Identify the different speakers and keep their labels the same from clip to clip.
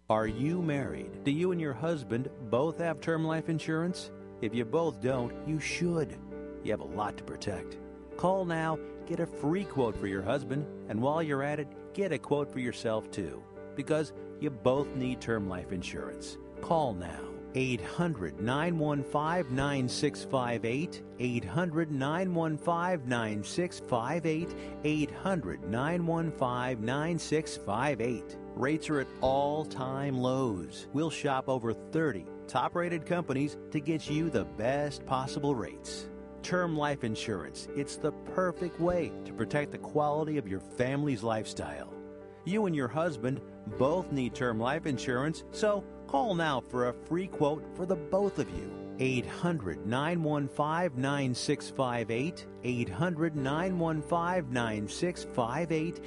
Speaker 1: Are you married? Do you and your husband both have term life insurance? If you both don't, you should. You have a lot to protect. Call now, get a free quote for your husband, and while you're at it, get a quote for yourself too. Because you both need term life insurance. Call now. 800-915-9658, 800-915-9658, 800-915-9658. Rates are at all-time lows. We'll shop over 30 top-rated companies to get you the best possible rates. Term life insurance, it's the perfect way to protect the quality of your family's lifestyle. You and your husband both need term life insurance, so call now for a free quote for the both of you. 800-915-9658, 800-915-9658,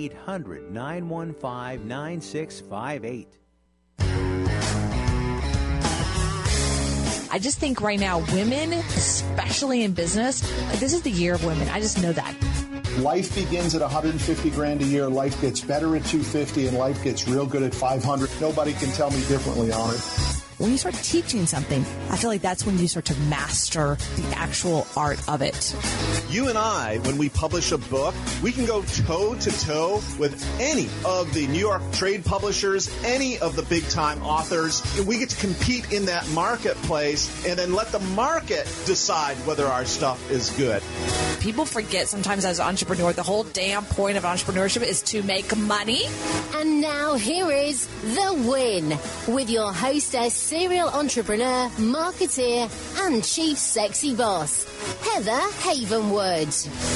Speaker 1: 800-915-9658.
Speaker 2: I just think right now, women, especially in business, this is the year of women. I just know that.
Speaker 3: Life begins at 150 grand a year. Life gets better at 250, and life gets real good at 500. Nobody can tell me differently on it.
Speaker 2: When you start teaching something, I feel like that's when you start to master the actual art of it.
Speaker 4: You and I, when we publish a book, we can go toe-to-toe with any of the New York trade publishers, any of the big-time authors. We get to compete in that marketplace and then let the market decide whether our stuff is good.
Speaker 2: People forget sometimes as an entrepreneur, the whole damn point of entrepreneurship is to make money.
Speaker 5: And now here is The Win with your hostess, serial entrepreneur, marketeer, and chief sexy boss, Heather Havenwood.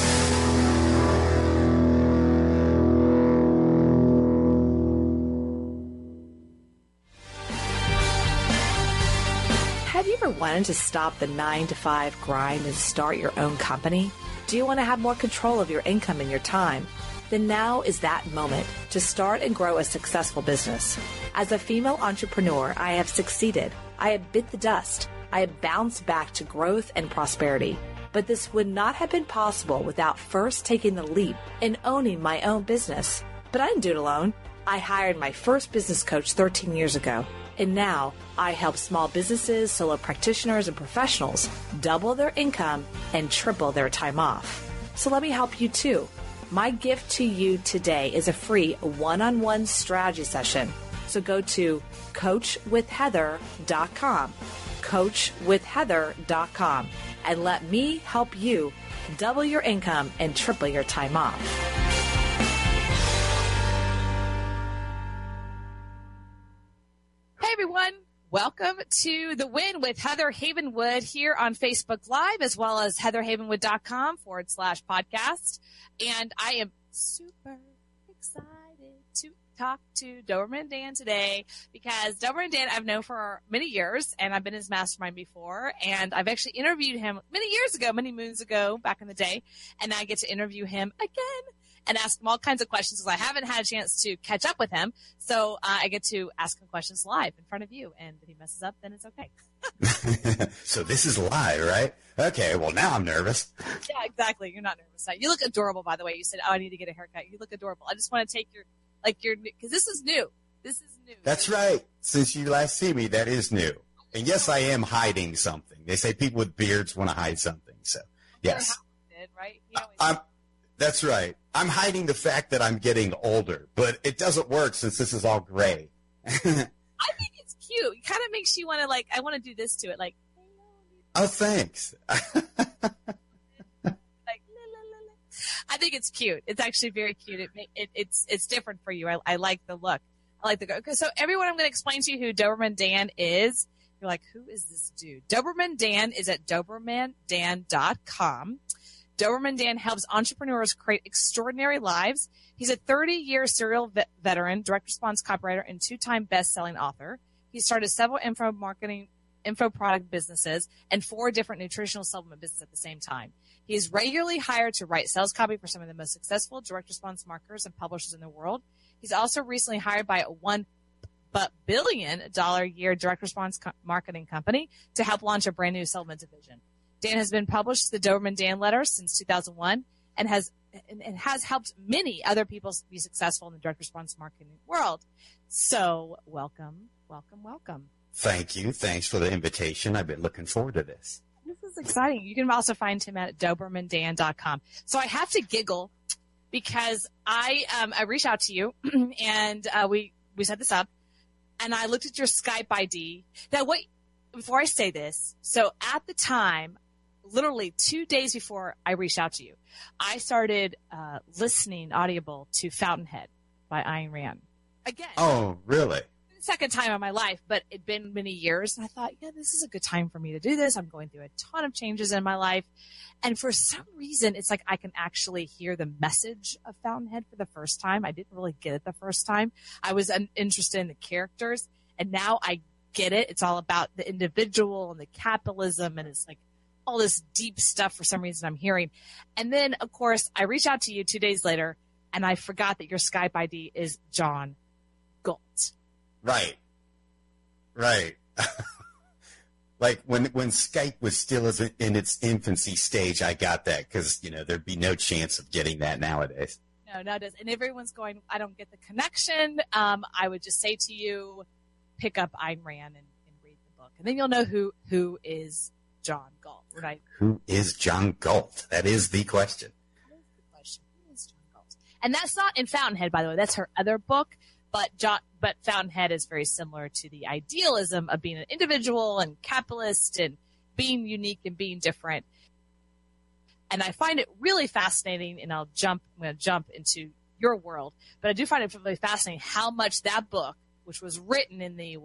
Speaker 2: Have you ever wanted to stop the 9-to-5 grind and start your own company? Do you want to have more control of your income and your time? Then now is that moment to start and grow a successful business. As a female entrepreneur, I have succeeded. I have bit the dust. I have bounced back to growth and prosperity. But this would not have been possible without first taking the leap and owning my own business. But I didn't do it alone. I hired my first business coach 13 years ago. And now I help small businesses, solo practitioners, and professionals double their income and triple their time off. So let me help you too. My gift to you today is a free one-on-one strategy session. So go to coachwithheather.com, coachwithheather.com, and let me help you double your income and triple your time off. Hey everyone, welcome to The Win with Heather Havenwood here on Facebook Live, as well as heatherhavenwood.com/podcast. And I am super excited to talk to Doberman Dan today, because Doberman Dan I've known for many years, and I've been his mastermind before, and I've actually interviewed him many years ago, many moons ago, back in the day, and I get to interview him again and ask him all kinds of questions, because I haven't had a chance to catch up with him. So I get to ask him questions live in front of you, and if he messes up, then it's okay.
Speaker 6: So this is live, right? Okay, well, now I'm nervous.
Speaker 2: Yeah, exactly. You're not nervous. You look adorable, by the way. You said, oh, I need to get a haircut. You look adorable. I just want to take your, because this is new. This is new.
Speaker 6: That's right. Since you last see me, that is new. And yes, I am hiding something. They say people with beards want to hide something. So, yes.
Speaker 2: Did, right?
Speaker 6: That's right. I'm hiding the fact that I'm getting older, but it doesn't work since this is all gray.
Speaker 2: I think it's cute. It kind of makes you want to, I want to do this to it.
Speaker 6: Oh, thanks.
Speaker 2: I think it's cute. It's actually very cute. It's different for you. I like the look. I like the okay. So everyone, I'm going to explain to you who Doberman Dan is. You're like, who is this dude? Doberman Dan is at DobermanDan.com. Doberman Dan helps entrepreneurs create extraordinary lives. He's a 30-year serial veteran, direct response copywriter, and 2-time best-selling author. He started several info product businesses and 4 different nutritional supplement businesses at the same time. He is regularly hired to write sales copy for some of the most successful direct response marketers and publishers in the world. He's also recently hired by a $1 billion a year direct response marketing company to help launch a brand new supplement division. Dan has been published the Doberman Dan letter since 2001 and has helped many other people be successful in the direct response marketing world.
Speaker 7: So welcome, welcome, welcome.
Speaker 6: Thank you. Thanks for the invitation. I've been looking forward to this.
Speaker 7: This is exciting. You can also find him at DobermanDan.com. So I have to giggle because I reached out to you and we set this up, and I looked at your Skype ID. Now, before I say this, so at the time, literally 2 days before I reached out to you, I started listening Audible to Fountainhead by Ayn Rand. Again.
Speaker 6: Oh, really?
Speaker 7: Second time in my life, but it'd been many years. And I thought, yeah, this is a good time for me to do this. I'm going through a ton of changes in my life. And for some reason, it's like I can actually hear the message of Fountainhead for the first time. I didn't really get it the first time. I was interested in the characters, and now I get it. It's all about the individual and the capitalism, and it's like all this deep stuff for some reason I'm hearing. And then, of course, I reached out to you 2 days later, and I forgot that your Skype ID is John Galt.
Speaker 6: Right. Like when Skype was still in its infancy stage, I got that because, there'd be no chance of getting that nowadays.
Speaker 7: No, it does. And everyone's going, I don't get the connection. I would just say to you, pick up Ayn Rand and read the book. And then you'll know who is John Galt, right?
Speaker 6: Who is John Galt? That is the question.
Speaker 7: Who is John Galt? And that's not in Fountainhead, by the way. That's her other book. But Fountainhead is very similar to the idealism of being an individual and capitalist and being unique and being different. And I find it really fascinating, and I'm going to jump into your world, but I do find it really fascinating how much that book, which was written in the,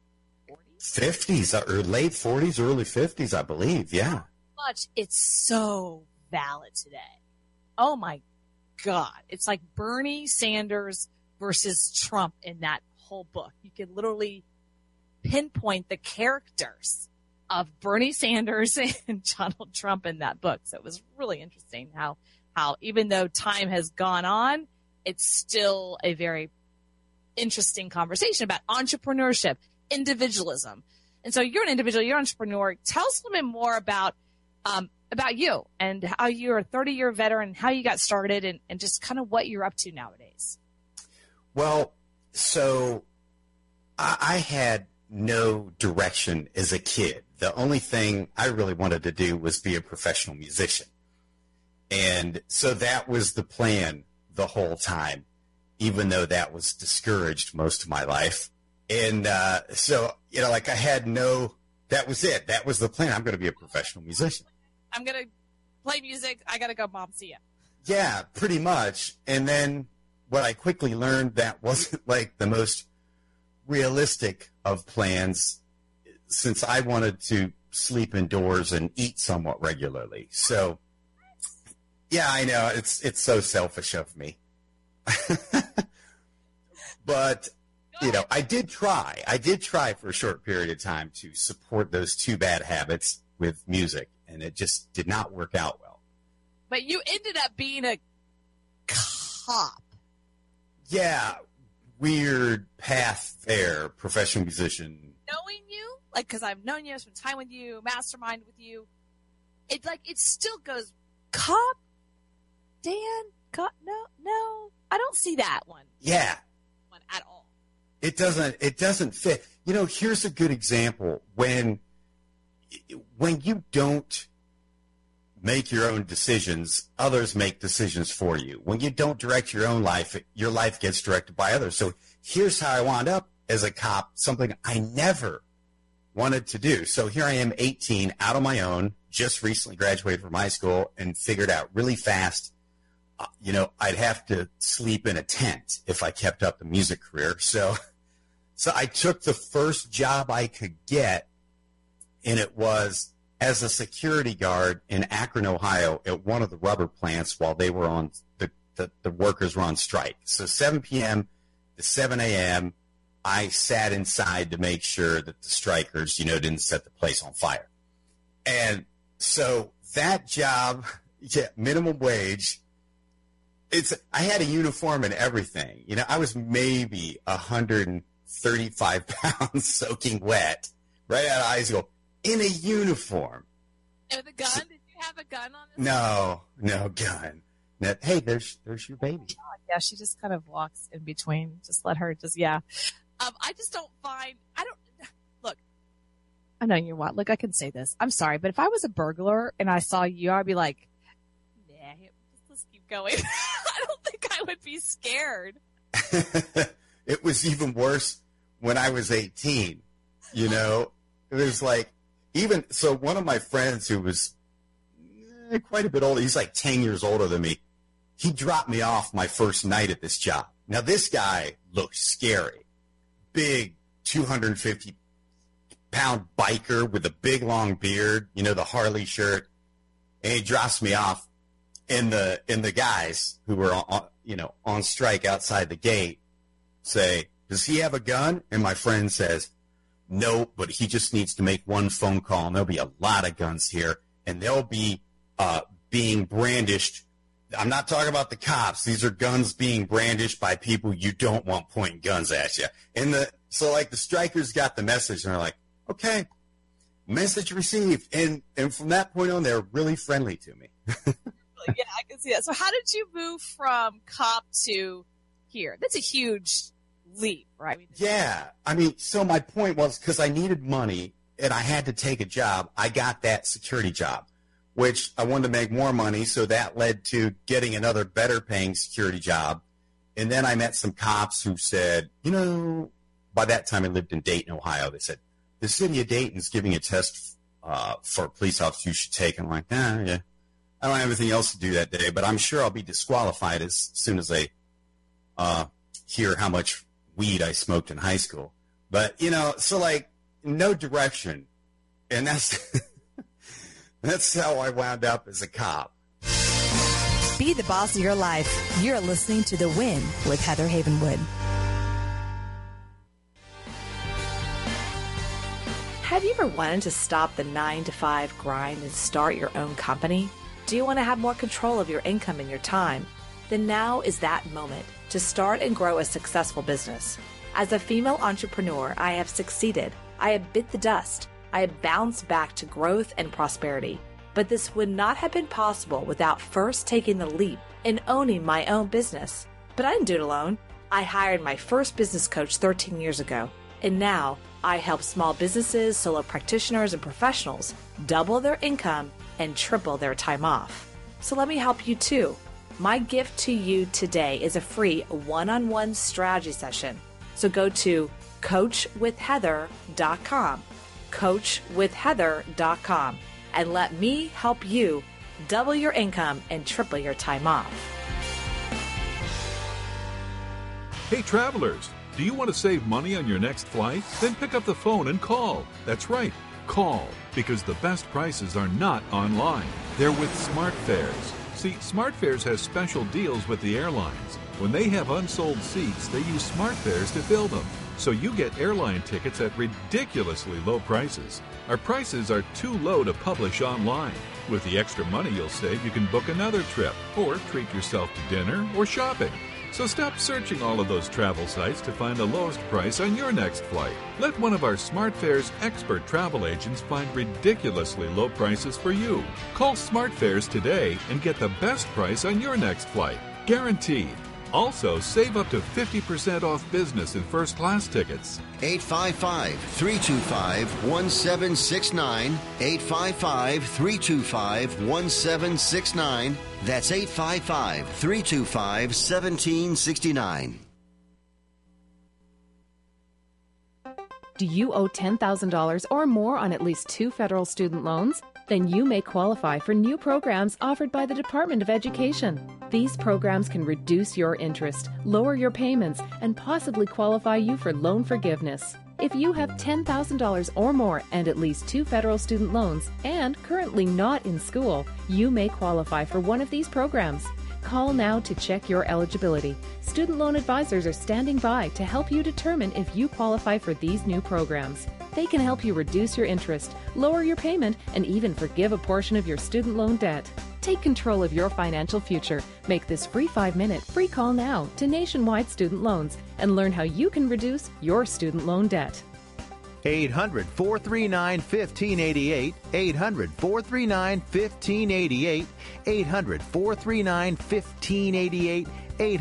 Speaker 6: 50s or late 40s, early 50s, I believe. Yeah.
Speaker 7: How much it's so valid today. Oh my God. It's like Bernie Sanders versus Trump in that whole book. You can literally pinpoint the characters of Bernie Sanders and Donald Trump in that book. So it was really interesting how even though time has gone on, it's still a very interesting conversation about entrepreneurship, individualism. And so you're an individual, you're an entrepreneur. Tell us a little bit more about you and how you're a 30-year veteran, how you got started, and just kind of what you're up to nowadays.
Speaker 6: Well, so I had no direction as a kid. The only thing I really wanted to do was be a professional musician. And so that was the plan the whole time, even though that was discouraged most of my life. And so, I had that was it. That was the plan. I'm going to be a professional musician.
Speaker 7: I'm going to play music. I got to go, Mom. See ya.
Speaker 6: Yeah, pretty much. And then what I quickly learned, that wasn't like the most realistic of plans, since I wanted to sleep indoors and eat somewhat regularly. So, yeah, I know it's so selfish of me. But, I did try for a short period of time to support those two bad habits with music, and it just did not work out well.
Speaker 7: But you ended up being a cop.
Speaker 6: Yeah, weird path there, professional musician.
Speaker 7: Knowing you, because I've known you, I spent time with you, mastermind with you, it still goes, cop, Dan, cop, no, I don't see that one.
Speaker 6: Yeah.
Speaker 7: One at all.
Speaker 6: It doesn't fit. Here's a good example. When you don't make your own decisions, others make decisions for you. When you don't direct your own life, your life gets directed by others. So here's how I wound up as a cop, something I never wanted to do. So here I am, 18, out on my own, just recently graduated from high school, and figured out really fast, I'd have to sleep in a tent if I kept up the music career. So I took the first job I could get, and it was as a security guard in Akron, Ohio, at one of the rubber plants while they were on the workers were on strike. So 7 p.m. to 7 a.m., I sat inside to make sure that the strikers, didn't set the place on fire. And so that job, minimum wage, I had a uniform and everything. I was maybe 135 pounds soaking wet right out of high school in a uniform.
Speaker 7: And with a gun? Did you have a gun on this?
Speaker 6: No gun. that, hey, there's your baby.
Speaker 7: Yeah, she just kind of walks in between. Just let her yeah. I just don't find, look, I know you want, look, I can say this. I'm sorry, but if I was a burglar and I saw you, I'd be like, nah, let's keep going. I don't think I would be scared.
Speaker 6: It was even worse when I was 18, you know. It was like, so one of my friends who was quite a bit older, he's like 10 years older than me, he dropped me off my first night at this job. Now, this guy looked scary. Big 250-pound biker with a big, long beard, you know, the Harley shirt. And he drops me off. And the guys who were on strike outside the gate say, does he have a gun? And my friend says, no, but he just needs to make one phone call, and there'll be a lot of guns here, and they'll be being brandished. I'm not talking about the cops. These are guns being brandished by people you don't want pointing guns at you. So the strikers got the message, and they're like, okay, message received. And from that point on, they're really friendly to me.
Speaker 7: Yeah, I can see that. So how did you move from cop to here? That's a huge leap, right?
Speaker 6: Yeah. I mean, so my point was, because I needed money and I had to take a job, I got that security job, which I wanted to make more money, so that led to getting another better paying security job. And then I met some cops who said, you know, by that time I lived in Dayton, Ohio. They said, the city of Dayton's giving a test for a police officer you should take. And I'm like, yeah. I don't have anything else to do that day, but I'm sure I'll be disqualified as soon as they hear how much weed I smoked in high school. But, you know, so like no direction. And that's how I wound up as a cop.
Speaker 8: Be the boss of your life. You're listening to The Win with Heather Havenwood.
Speaker 2: Have you ever wanted to stop the 9-to-5 grind and start your own company? Do you want to have more control of your income and your time? Then now is that moment to start and grow a successful business. As a female entrepreneur, I have succeeded. I have bit the dust. I have bounced back to growth and prosperity. But this would not have been possible without first taking the leap and owning my own business. But I didn't do it alone. I hired my first business coach 13 years ago. And now I help small businesses, solo practitioners, and professionals double their income and triple their time off. So let me help you too. My gift to you today is a free one-on-one strategy session. So go to coachwithheather.com, coachwithheather.com, and let me help you double your income and triple your time off.
Speaker 9: Hey travelers, do you want to save money on your next flight? Then pick up the phone and call. That's right, call, because the best prices are not online. They're with SmartFares. See, SmartFares has special deals with the airlines. When they have unsold seats, they use SmartFares to fill them. So you get airline tickets at ridiculously low prices. Our prices are too low to publish online. With the extra money you'll save, you can book another trip or treat yourself to dinner or shopping. So stop searching all of those travel sites to find the lowest price on your next flight. Let one of our SmartFares expert travel agents find ridiculously low prices for you. Call SmartFares today and get the best price on your next flight. Guaranteed. Also, save up to 50% off business and first-class tickets.
Speaker 10: 855-325-1769. 855-325-1769. That's 855-325-1769.
Speaker 11: Do you owe $10,000 or more on at least 2 federal student loans? Then you may qualify for new programs offered by the Department of Education. These programs can reduce your interest, lower your payments, and possibly qualify you for loan forgiveness. If you have $10,000 or more and at least 2 federal student loans and currently not in school, you may qualify for one of these programs. Call now to check your eligibility. Student loan advisors are standing by to help you determine if you qualify for these new programs. They can help you reduce your interest, lower your payment, and even forgive a portion of your student loan debt. Take control of your financial future. Make this free 5-minute free call now to Nationwide Student Loans and learn how you can reduce your student loan debt.
Speaker 1: 800-439-1588, 800-439-1588, 800-439-1588,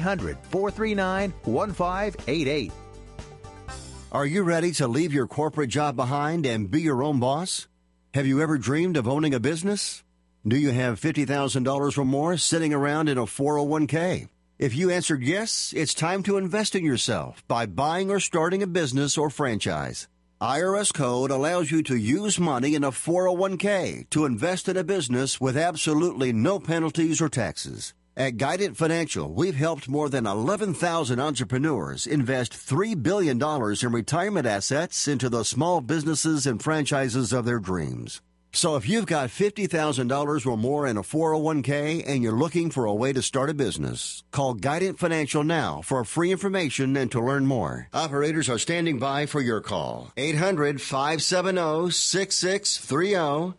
Speaker 1: 800-439-1588.
Speaker 10: Are you ready to leave your corporate job behind and be your own boss? Have you ever dreamed of owning a business? Do you have $50,000 or more sitting around in a 401k? If you answered yes, it's time to invest in yourself by buying or starting a business or franchise. IRS code allows you to use money in a 401k to invest in a business with absolutely no penalties or taxes. At Guidant Financial, we've helped more than 11,000 entrepreneurs invest $3 billion in retirement assets into the small businesses and franchises of their dreams. So if you've got $50,000 or more in a 401k and you're looking for a way to start a business, call Guidant Financial now for free information and to learn more. Operators are standing by for your call. 800-570-6630.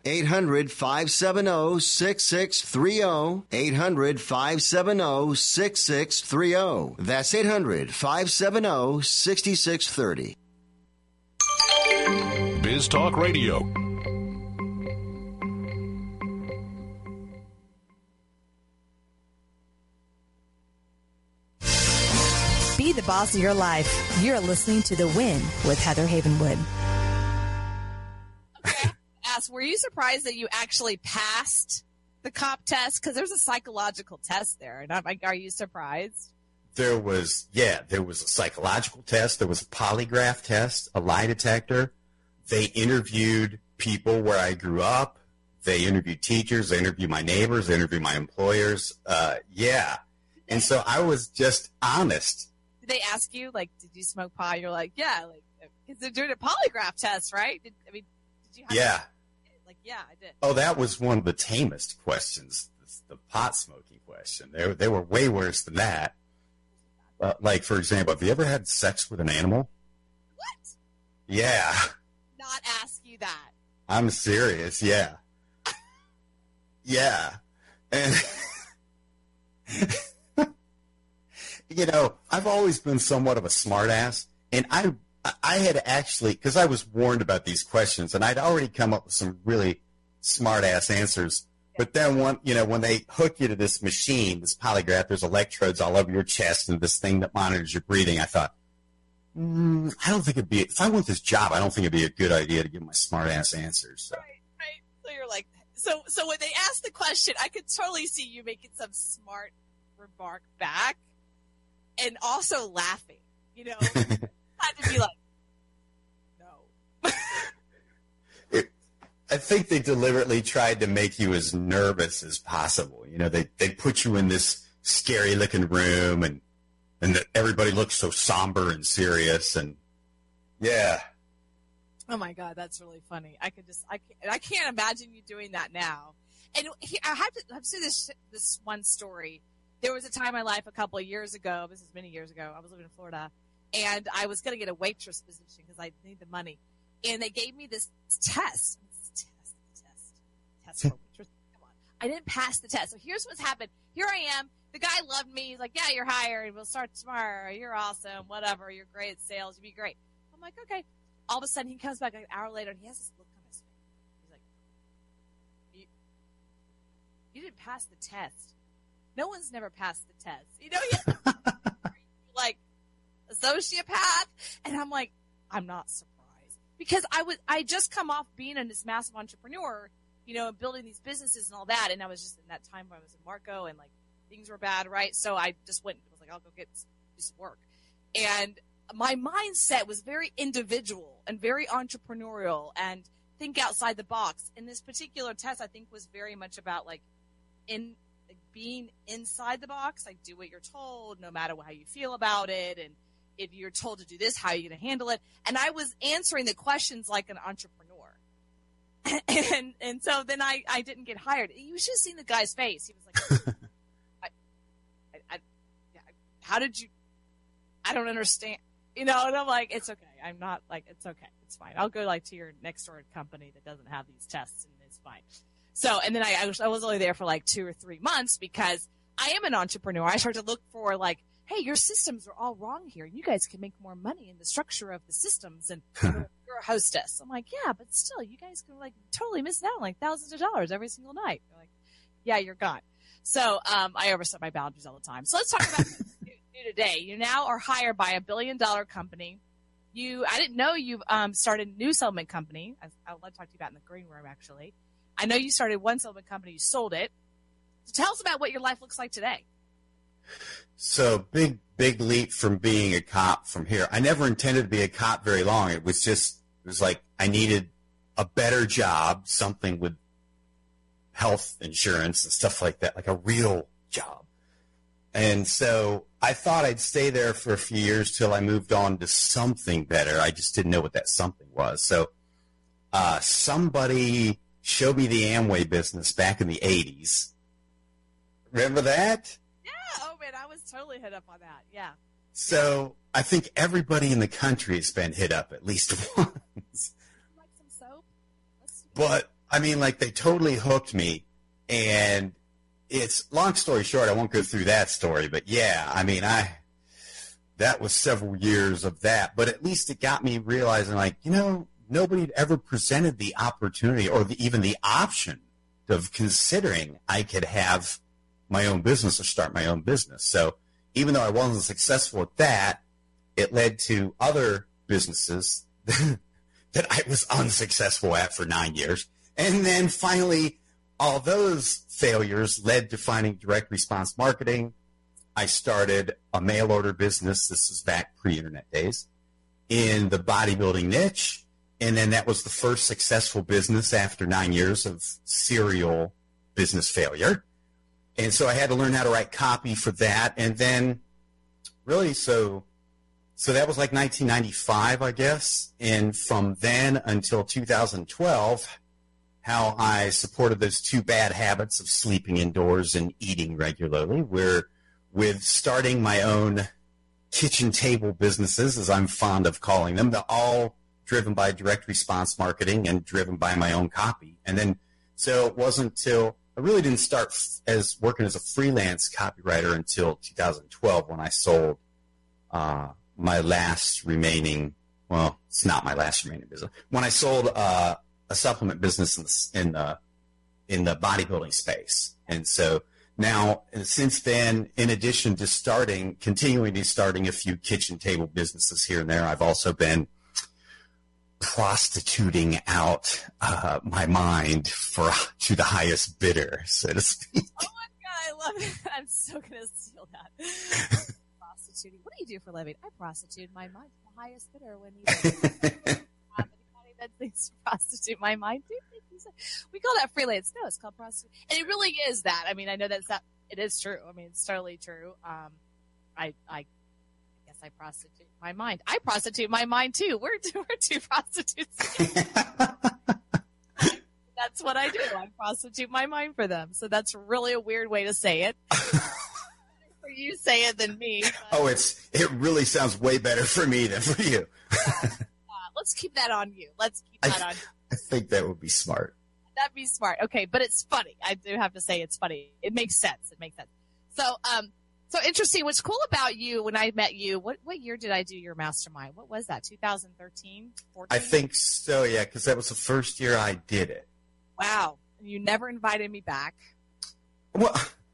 Speaker 10: 800-570-6630. 800-570-6630. That's 800-570-6630.
Speaker 12: Biz Talk Radio.
Speaker 8: Be the boss of your life. You're listening to The Win with Heather Havenwood.
Speaker 7: Okay. Ask, were you surprised that you actually passed the COP test? Because there's a psychological test there. And I'm like, are you surprised?
Speaker 6: There was a psychological test. There was a polygraph test, a lie detector. They interviewed people where I grew up. They interviewed teachers. They interviewed my neighbors. They interviewed my employers. And so I was just honest.
Speaker 7: Did they ask you, like, did you smoke pot? You're like, yeah, like, because they're doing a polygraph test, right? Did you have
Speaker 6: yeah.
Speaker 7: Like, yeah, I did.
Speaker 6: Oh, that was one of the tamest questions, the pot smoking question. They were way worse than that. Like, for example, have you ever had sex with an animal?
Speaker 7: What?
Speaker 6: Yeah.
Speaker 7: Not ask you that.
Speaker 6: I'm serious, yeah. Yeah. And... You know, I've always been somewhat of a smartass, and I had actually, because I was warned about these questions, and I'd already come up with some really smartass answers. But then when they hook you to this machine, this polygraph, there's electrodes all over your chest and this thing that monitors your breathing. I thought, I don't think it'd be, if I want this job, I don't think it'd be a good idea to give my smartass answers. So.
Speaker 7: Right. So you're like, so when they ask the question, I could totally see you making some smart remark back. And also laughing, you know, had to be like, no.
Speaker 6: I think they deliberately tried to make you as nervous as possible. You know, they put you in this scary looking room and everybody looks so somber and serious. And yeah.
Speaker 7: Oh my God, that's really funny. I can't imagine you doing that now. And I have to say this one story. There was a time in my life a couple of years ago, this is many years ago, I was living in Florida, and I was going to get a waitress position because I need the money. And they gave me this test. Test for waitress. Come on. I didn't pass the test. So here's what's happened. Here I am. The guy loved me. He's like, yeah, you're hired. We'll start tomorrow. You're awesome. Whatever. You're great at sales. You'll be great. I'm like, okay. All of a sudden, he comes back an hour later, and he has this look on his face. He's like, you didn't pass the test. No one's never passed the test. You know, like a sociopath. And I'm like, I'm not surprised. Because I just come off being this massive entrepreneur, you know, and building these businesses and all that. And I was just in that time when I was in Marco and like things were bad, right? So I just went and was like, I'll go do some work. And my mindset was very individual and very entrepreneurial and think outside the box. And this particular test, I think, was very much about like being inside the box, like do what you're told, no matter how you feel about it. And if you're told to do this, how are you going to handle it? And I was answering the questions like an entrepreneur. And so then I didn't get hired. You should have seen the guy's face. He was like, how did you, I don't understand, you know? And I'm like, it's okay. I'm not like, it's okay. It's fine. I'll go like to your next door company that doesn't have these tests and it's fine. So, and then I was only there for like 2 or 3 months because I am an entrepreneur. I started to look for like, hey, your systems are all wrong here. You guys can make more money in the structure of the systems. And you're a hostess. I'm like, yeah, but still, you guys can like totally miss out on like thousands of dollars every single night. They're like, yeah, you're gone. So I overstep my boundaries all the time. So let's talk about you today. You now are hired by $1 billion company. I didn't know you started a new settlement company. I would love to talk to you about in the green room, actually. I know you started one settlement company. You sold it. So tell us about what your life looks like today.
Speaker 6: So big leap from being a cop from here. I never intended to be a cop very long. It was like I needed a better job, something with health insurance and stuff like that, like a real job. And so I thought I'd stay there for a few years till I moved on to something better. I just didn't know what that something was. So somebody showed me the Amway business back in the 80s. Remember that?
Speaker 7: Yeah. Oh, man, I was totally hit up on that. Yeah.
Speaker 6: So I think everybody in the country has been hit up at least once.
Speaker 7: Like some soap?
Speaker 6: But, I mean, like, they totally hooked me. And it's, long story short, I won't go through that story. But, yeah, I mean, that was several years of that. But at least it got me realizing, like, you know, nobody had ever presented the opportunity or even the option of considering I could have my own business or start my own business. So even though I wasn't successful at that, it led to other businesses that I was unsuccessful at for 9 years. And then finally, all those failures led to finding direct response marketing. I started a mail order business. This is back pre-internet days in the bodybuilding niche. And then that was the first successful business after 9 years of serial business failure. And so I had to learn how to write copy for that. And then really, so that was like 1995, I guess. And from then until 2012, how I supported those two bad habits of sleeping indoors and eating regularly, with starting my own kitchen table businesses, as I'm fond of calling them, they're all driven by direct response marketing and driven by my own copy. And then, so it wasn't until I really didn't start working as a freelance copywriter until 2012 when I sold my last remaining, well, it's not my last remaining business. When I sold a supplement business in the bodybuilding space. And so now, since then, in addition to continuing to starting a few kitchen table businesses here and there, I've also been prostituting out my mind to the highest bidder, so to speak.
Speaker 7: Oh my God, I love it. I'm so going to steal that. Prostituting. What do you do for a living? I prostitute my mind to the highest bidder when you anybody that thinks to prostitute my mind. We call that freelance. No, it's called prostitute. And it really is that. I mean, I know it is true. I mean, it's totally true. I guess I prostitute my mind. I prostitute my mind too. We're two prostitutes. That's what I do. I prostitute my mind for them. So that's really a weird way to say it. For you say it than me.
Speaker 6: Oh, it really sounds way better for me than for you.
Speaker 7: Let's keep that on you. Let's keep that on you.
Speaker 6: I think that would be smart.
Speaker 7: That'd be smart. Okay, but it's funny. I do have to say it's funny. It makes sense. So, so interesting. What's cool about you when I met you, what year did I do your mastermind? What was that, 2013, 14? I
Speaker 6: think so, yeah, because that was the first year I did it.
Speaker 7: Wow. You never invited me back.
Speaker 6: Well,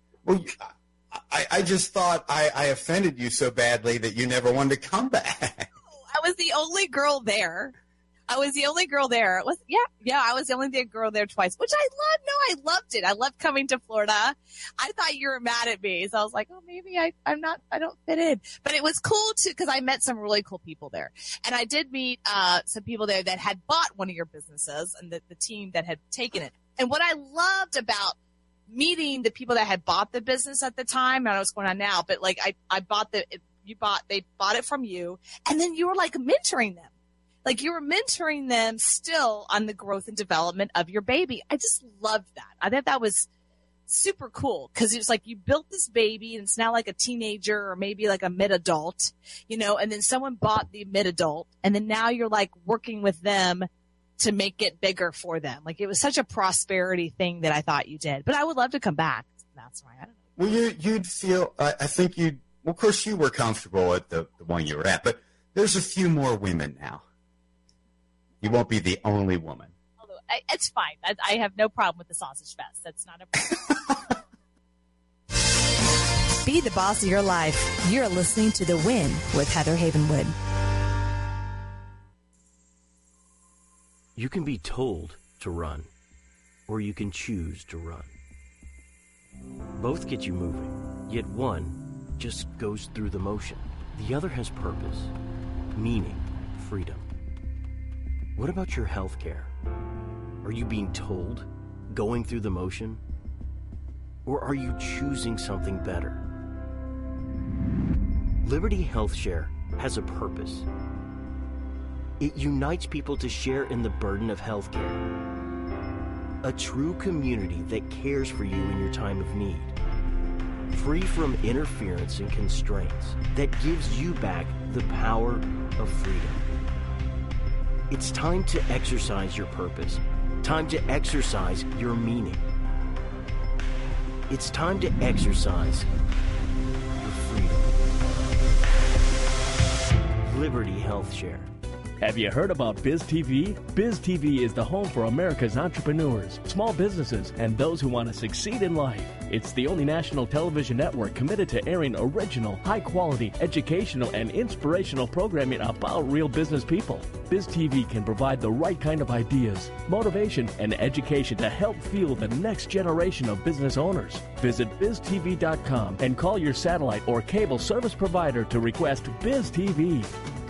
Speaker 6: I just thought I offended you so badly that you never wanted to come back.
Speaker 7: I was the only girl there. I was the only girl there. I was the only girl there twice, which I loved. No, I loved it. I loved coming to Florida. I thought you were mad at me. So I was like, oh, maybe I don't fit in. But it was cool too, because I met some really cool people there. And I did meet, some people there that had bought one of your businesses and the team that had taken it. And what I loved about meeting the people that had bought the business at the time, I don't know what's going on now, but like they bought it from you, and then you were like mentoring them. Like you were mentoring them still on the growth and development of your baby. I just loved that. I thought that was super cool because it was like you built this baby and it's now like a teenager or maybe like a mid-adult, and then someone bought the mid-adult and then now you're like working with them to make it bigger for them. Like it was such a prosperity thing that I thought you did. But I would love to come back. That's right. I don't know.
Speaker 6: Well, you'd feel, I think well, of course you were comfortable at the one you were at, but there's a few more women now. You won't be the only woman.
Speaker 7: Although, it's fine. I have no problem with the sausage fest. That's not a problem.
Speaker 8: Be the boss of your life. You're listening to The Win with Heather Havenwood.
Speaker 12: You can be told to run, or you can choose to run. Both get you moving, yet one just goes through the motion. The other has purpose, meaning, freedom. What about your health care? Are you being told, going through the motion? Or are you choosing something better? Liberty Health Share has a purpose. It unites people to share in the burden of health care. A true community that cares for you in your time of need. Free from interference and constraints that gives you back the power of freedom. It's time to exercise your purpose. Time to exercise your meaning. It's time to exercise your freedom. Liberty Health Share.
Speaker 13: Have you heard about BizTV? BizTV is the home for America's entrepreneurs, small businesses, and those who want to succeed in life. It's the only national television network committed to airing original, high-quality, educational, and inspirational programming about real business people. BizTV can provide the right kind of ideas, motivation, and education to help fuel the next generation of business owners. Visit BizTV.com and call your satellite or cable service provider to request BizTV.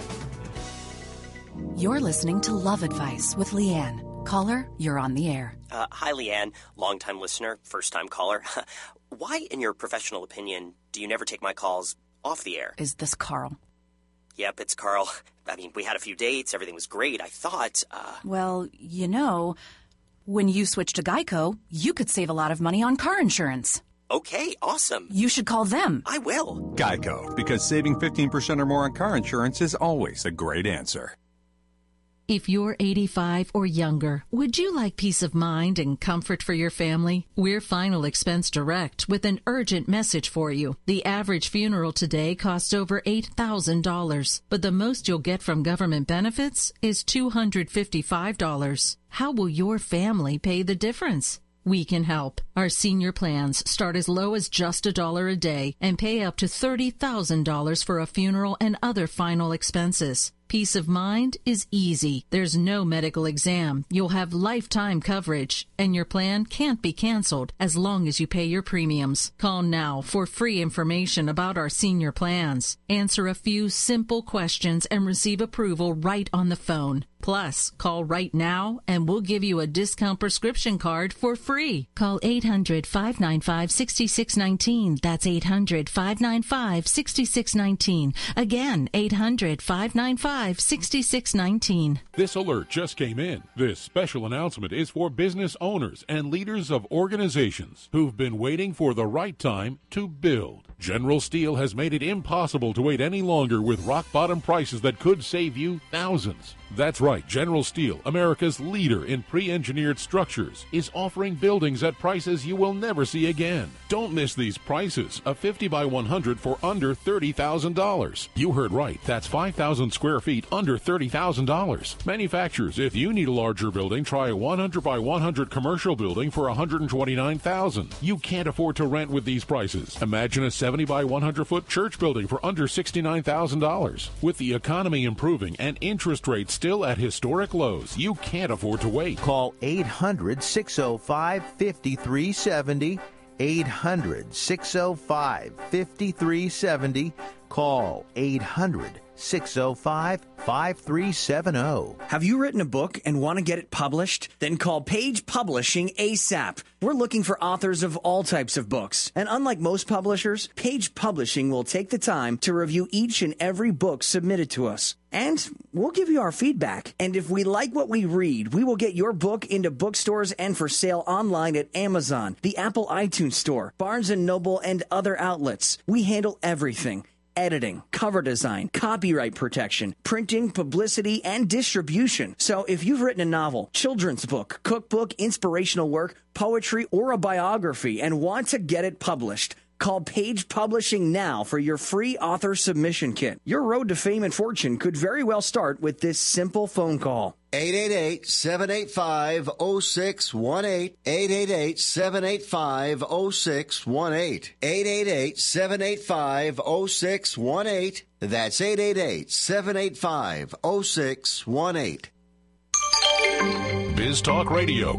Speaker 14: You're listening to Love Advice with Leanne. Caller, you're on the air.
Speaker 15: Hi, Leanne. Longtime listener, first-time caller. Why, in your professional opinion, do you never take my calls off the air?
Speaker 14: Is this Carl?
Speaker 15: Yep, it's Carl. I mean, we had a few dates. Everything was great. I thought,
Speaker 14: Well, you know, when you switch to Geico, you could save a lot of money on car insurance.
Speaker 15: Okay, awesome.
Speaker 14: You should call them.
Speaker 15: I will.
Speaker 16: Geico, because saving 15% or more on car insurance is always a great answer.
Speaker 17: If you're 85 or younger, would you like peace of mind and comfort for your family? We're Final Expense Direct with an urgent message for you. The average funeral today costs over $8,000, but the most you'll get from government benefits is $255. How will your family pay the difference? We can help. Our senior plans start as low as just $1 a day and pay up to $30,000 for a funeral and other final expenses. Peace of mind is easy. There's no medical exam. You'll have lifetime coverage, and your plan can't be canceled as long as you pay your premiums. Call now for free information about our senior plans. Answer a few simple questions and receive approval right on the phone. Plus, call right now and we'll give you a discount prescription card for free. Call 800-595-6619. That's 800-595-6619. Again, 800-595-6619.
Speaker 18: This alert just came in. This special announcement is for business owners and leaders of organizations who've been waiting for the right time to build. General Steel has made it impossible to wait any longer with rock-bottom prices that could save you thousands. That's right, General Steel, America's leader in pre-engineered structures, is offering buildings at prices you will never see again. Don't miss these prices. A 50 by 100 for under $30,000. You heard right. That's 5,000 square feet under $30,000. Manufacturers, if you need a larger building, try a 100 by 100 commercial building for $129,000. You can't afford to rent with these prices. Imagine a 70 by 100 foot church building for under $69,000. With the economy improving and interest rates still at historic lows, you can't afford to wait.
Speaker 1: Call 800-605-5370. 800-605-5370. Call 800-605-5370.
Speaker 19: Have you written a book and want to get it published? Then call Page Publishing ASAP. We're looking for authors of all types of books. And unlike most publishers, Page Publishing will take the time to review each and every book submitted to us. And we'll give you our feedback. And if we like what we read, we will get your book into bookstores and for sale online at Amazon, the Apple iTunes Store, Barnes & Noble, and other outlets. We handle everything. Editing, cover design, copyright protection, printing, publicity, and distribution. So if you've written a novel, children's book, cookbook, inspirational work, poetry, or a biography and want to get it published, Call Page Publishing now for your free author submission kit. Your road to fame and fortune could very well start with this simple phone call.
Speaker 10: 888-785-0618. 888-785-0618. 888-785-0618. That's 888-785-0618.
Speaker 18: Biz Talk Radio.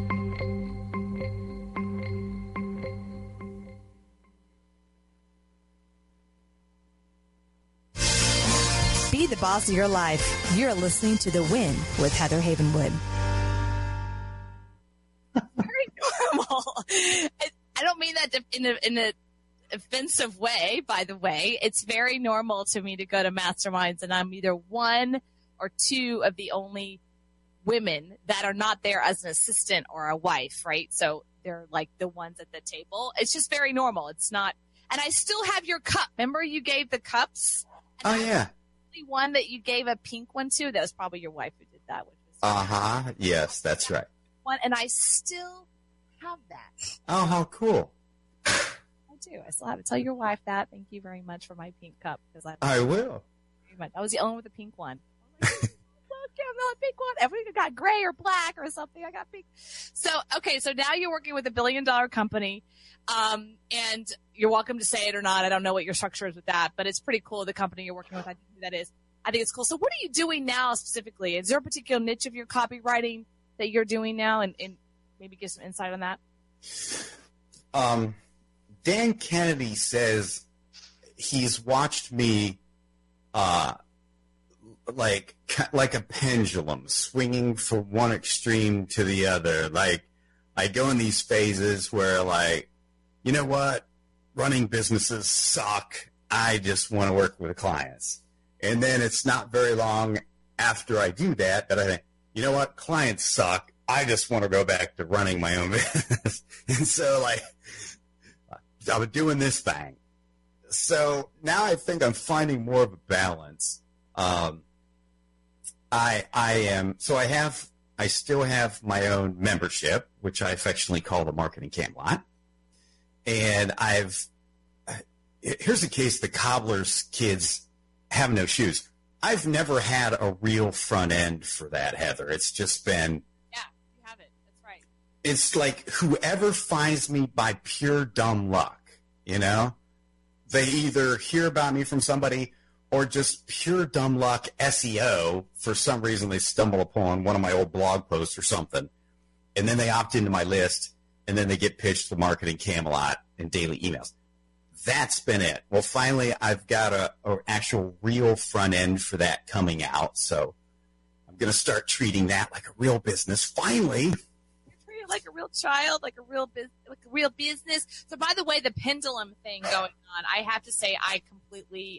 Speaker 8: Be the boss of your life. You're listening to The Win with Heather Havenwood.
Speaker 7: Very normal. I don't mean that in a offensive way, by the way. It's very normal to me to go to masterminds, and I'm either one or two of the only women that are not there as an assistant or a wife, right? So they're like the ones at the table. It's just very normal. It's not, and I still have your cup. Remember you gave the cups?
Speaker 6: Oh, yeah.
Speaker 7: One that you gave a pink one to, that was probably your wife who did that.
Speaker 6: Yes, that's right.
Speaker 7: One, and I still have that.
Speaker 6: Oh, how cool.
Speaker 7: I do. I still have it. Tell your wife that. Thank you very much for my pink cup.
Speaker 6: I will.
Speaker 7: Very much. I was the only one with the pink one. Look, I'm the pink one. Everybody got gray or black or something. I got pink. So, okay, so now you're working with $1 billion company. And you're welcome to say it or not. I don't know what your structure is with that, but it's pretty cool. The company you're working with, I think that is. I think it's cool. So what are you doing now specifically? Is there a particular niche of your copywriting that you're doing now, and maybe give some insight on that?
Speaker 6: Dan Kennedy says he's watched me, like a pendulum swinging from one extreme to the other. Like I go in these phases where like, you know what? Running businesses suck. I just want to work with clients. And then it's not very long after I do that I think, you know what? Clients suck. I just want to go back to running my own business. And so like, I was doing this thing. So now I think I'm finding more of a balance. I still have my own membership, which I affectionately call the Marketing Camelot. And here's a case, the cobbler's kids have no shoes. I've never had a real front end for that, Heather. It's just been.
Speaker 7: Yeah, you have it. That's right.
Speaker 6: It's like whoever finds me by pure dumb luck, you know, they either hear about me from somebody or just pure dumb luck SEO. For some reason, they stumble upon one of my old blog posts or something. And then they opt into my list, and then they get pitched the Marketing Camelot and daily emails. That's been it. Well, finally, I've got an actual real front end for that coming out. So I'm going to start treating that like a real business. Finally.
Speaker 7: You're treating it like a real child, like a real business. So by the way, the pendulum thing going on, I have to say I completely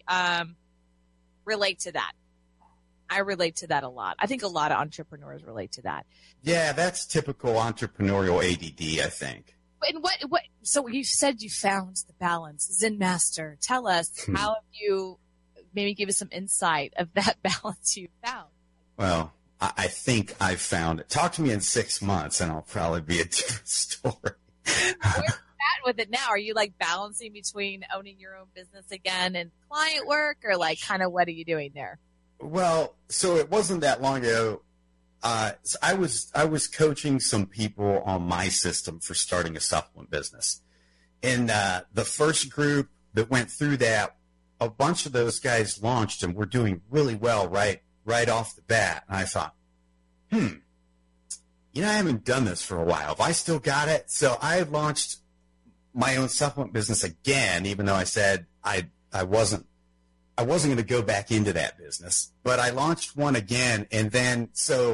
Speaker 7: relate to that. I relate to that a lot. I think a lot of entrepreneurs relate to that.
Speaker 6: Yeah, that's typical entrepreneurial ADD, I think.
Speaker 7: And what, so you said you found the balance. Zen Master, tell us, how have you, maybe give us some insight of that balance you found?
Speaker 6: Well, I think I've found it. Talk to me in 6 months and I'll probably be a different story.
Speaker 7: Where's that with it now? Are you like balancing between owning your own business again and client work, or like kind of what are you doing there?
Speaker 6: Well, so it wasn't that long ago. So I was coaching some people on my system for starting a supplement business. And the first group that went through that, a bunch of those guys launched and were doing really well right off the bat. And I thought, I haven't done this for a while. Have I still got it? So I launched my own supplement business again, even though I said I wasn't going to go back into that business. But I launched one again, and then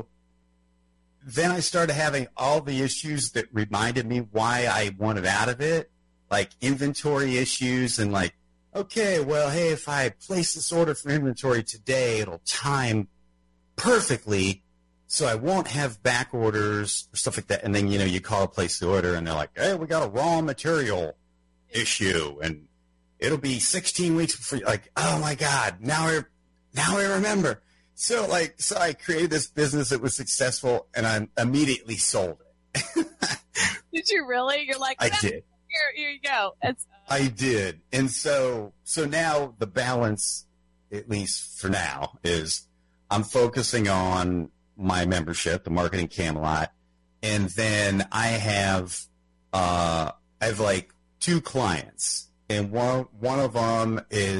Speaker 6: I started having all the issues that reminded me why I wanted out of it, like inventory issues and like, okay, well, hey, if I place this order for inventory today, it'll time perfectly so I won't have back orders or stuff like that. And then, you call a place the order and they're like, hey, we got a raw material issue and it'll be 16 weeks before you're like, oh my God, now I remember. So I created this business that was successful and I immediately sold it.
Speaker 7: Did you really? You're like,
Speaker 6: I did.
Speaker 7: Here you go. It's
Speaker 6: I did. And so now the balance, at least for now, is I'm focusing on my membership, the Marketing Camelot, and then I have like 2 clients, and one of them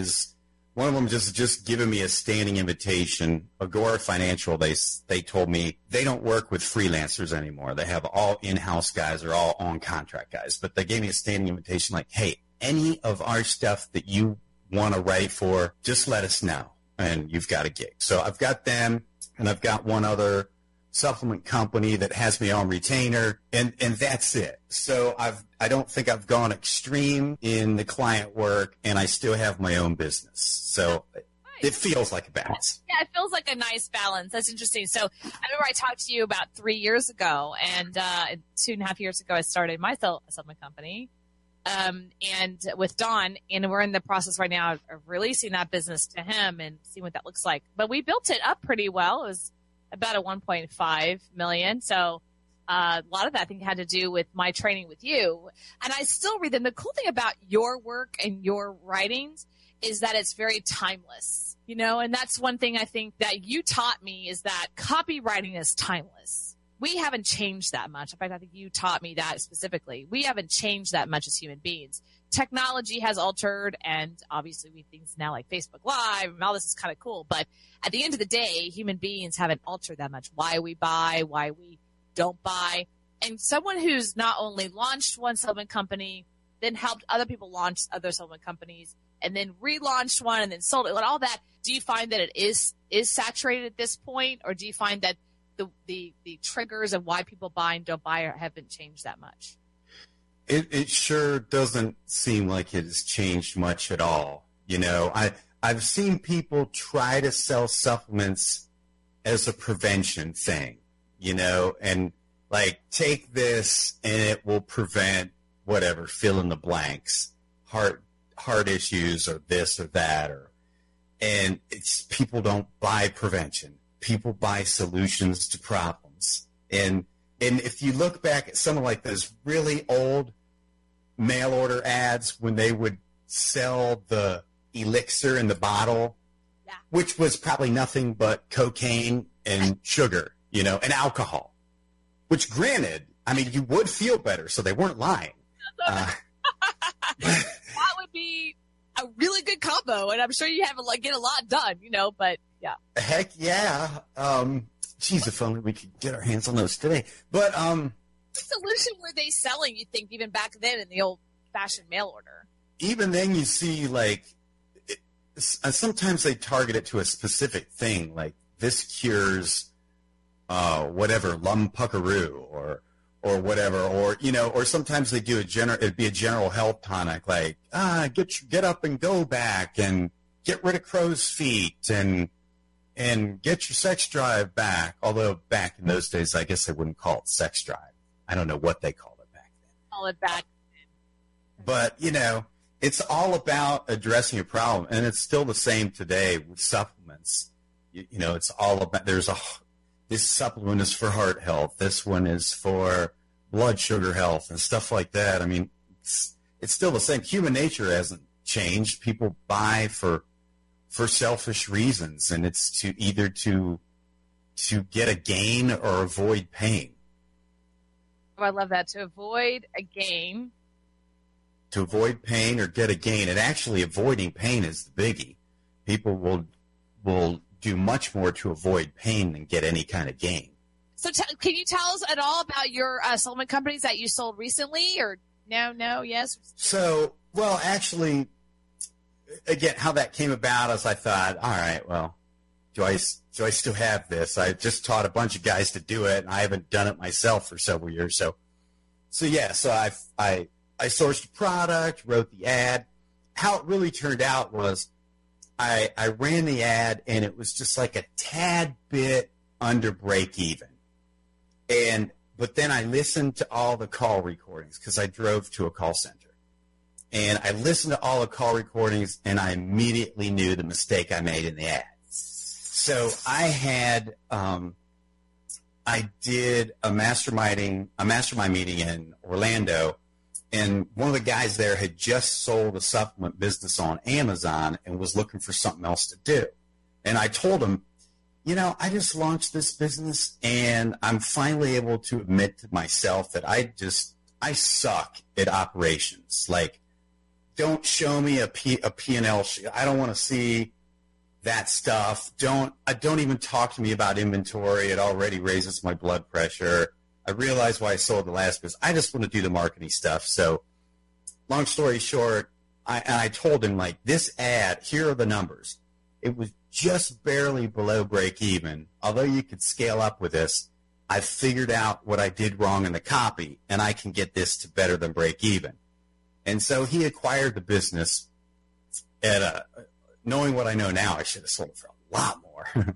Speaker 6: just giving me a standing invitation. Agora Financial, they told me they don't work with freelancers anymore. They have all in-house guys or all on-contract guys, but they gave me a standing invitation like, hey, any of our stuff that you want to write for, just let us know, and you've got a gig. So I've got them, and I've got one other supplement company that has me on retainer, and that's it. So I don't think I've gone extreme in the client work, and I still have my own business. So it feels like a balance.
Speaker 7: Yeah, it feels like a nice balance. That's interesting. So I remember I talked to you about 3 years ago, and 2.5 years ago I started my supplement company, and with Don, and we're in the process right now of releasing that business to him and seeing what that looks like. But we built it up pretty well. It was about a 1.5 million. So a lot of that, I think, had to do with my training with you. And I still read them. The cool thing about your work and your writings is that it's very timeless, you know, and that's one thing I think that you taught me is that copywriting is timeless. We haven't changed that much. In fact, I think you taught me that specifically. We haven't changed that much as human beings. Technology has altered, and obviously we have things now like Facebook Live and all this is kind of cool. But at the end of the day, human beings haven't altered that much. Why we buy, why we don't buy. And someone who's not only launched one supplement company, then helped other people launch other supplement companies, and then relaunched one and then sold it, and all that, do you find that it is saturated at this point, or do you find that the triggers of why people buy and don't buy haven't changed that much?
Speaker 6: It sure doesn't seem like it has changed much at all. You know, I've seen people try to sell supplements as a prevention thing, you know, and like take this and it will prevent whatever, fill in the blanks, heart issues or this or that, and it's people don't buy prevention. People buy solutions to problems. And if you look back at some of like those really old mail order ads when they would sell the elixir in the bottle, which was probably nothing but cocaine and sugar, you know, and alcohol, which granted, I mean, you would feel better, so they weren't lying.
Speaker 7: That would be a really good combo, and I'm sure you have get a lot done, you know, but yeah.
Speaker 6: Heck yeah. Geez, if only we could get our hands on those today. But
Speaker 7: what solution were they selling, you think, even back then in the old-fashioned mail order?
Speaker 6: Even then you see, like, sometimes they target it to a specific thing, like this cures whatever, lumpuckaroo or whatever, or, you know, or sometimes they do it'd be a general health tonic, like, get up and go back and get rid of crow's feet and get your sex drive back. Although back in those days, I guess they wouldn't call it sex drive. I don't know what they called it back then.
Speaker 7: Call it back.
Speaker 6: But, you know, it's all about addressing a problem, and it's still the same today with supplements. You know, it's all about, this supplement is for heart health. This one is for blood sugar health and stuff like that. I mean, it's still the same. Human nature hasn't changed. People buy for selfish reasons, and it's to either to get a gain or avoid pain.
Speaker 7: Oh, I love that. To avoid a gain.
Speaker 6: To avoid pain or get a gain. And actually avoiding pain is the biggie. People will do much more to avoid pain than get any kind of gain.
Speaker 7: So can you tell us at all about your supplement companies that you sold recently, or no, yes?
Speaker 6: So, well, actually, again, how that came about is I thought, all right, well, do I still have this? I just taught a bunch of guys to do it, and I haven't done it myself for several years. So I sourced a product, wrote the ad. How it really turned out was I ran the ad, and it was just like a tad bit under break even. But then I listened to all the call recordings because I drove to a call center. And I listened to all the call recordings, and I immediately knew the mistake I made in the ad. So I had I did a mastermind meeting in Orlando, And one of the guys there had just sold a supplement business on Amazon and was looking for something else to do. And I told him, I just launched this business, and I'm finally able to admit to myself that I suck at operations. Like, don't show me a P&L sheet. I don't want to see that stuff. Don't even talk to me about inventory. It already raises my blood pressure. I realized why I sold the last business. I just want to do the marketing stuff. So long story short, I told him, like, this ad, here are the numbers. It was just barely below break even. Although you could scale up with this, I figured out what I did wrong in the copy, and I can get this to better than break even. And so he acquired the business at knowing what I know now, I should have sold it for a lot more.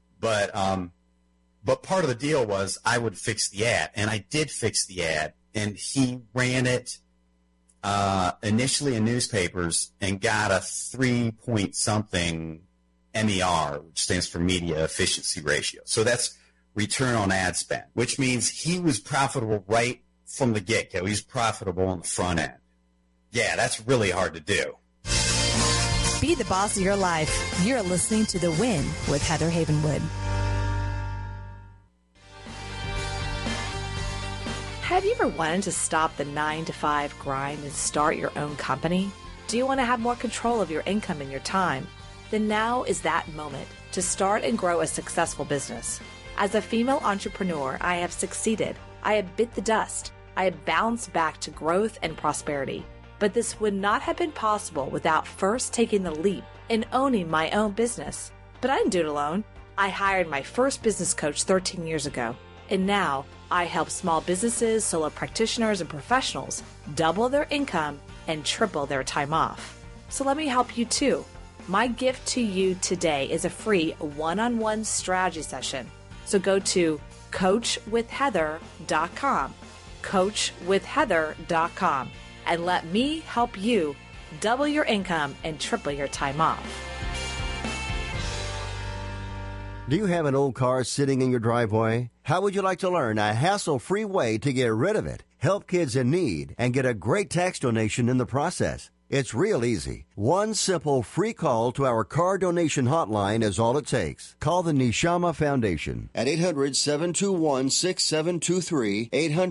Speaker 6: But part of the deal was I would fix the ad, and I did fix the ad, and he ran it initially in newspapers and got a 3-point-something MER, which stands for media efficiency ratio. So that's return on ad spend, which means he was profitable right from the get-go. He's profitable on the front end. Yeah, that's really hard to do.
Speaker 8: Be the boss of your life. You're listening to The Win with Heather Havenwood.
Speaker 2: Have you ever wanted to stop the 9-to-5 grind and start your own company? Do you want to have more control of your income and your time? Then now is that moment to start and grow a successful business. As a female entrepreneur, I have succeeded. I have bit the dust. I have bounced back to growth and prosperity. But this would not have been possible without first taking the leap and owning my own business. But I didn't do it alone. I hired my first business coach 13 years ago. And now I help small businesses, solo practitioners, and professionals double their income and triple their time off. So let me help you too. My gift to you today is a free one-on-one strategy session. So go to coachwithheather.com, coachwithheather.com, and let me help you double your income and triple your time off.
Speaker 10: Do you have an old car sitting in your driveway? How would you like to learn a hassle-free way to get rid of it, help kids in need, and get a great tax donation in the process? It's real easy. One simple free call to our car donation hotline is all it takes. Call the Neshama Foundation at 800-721-6723,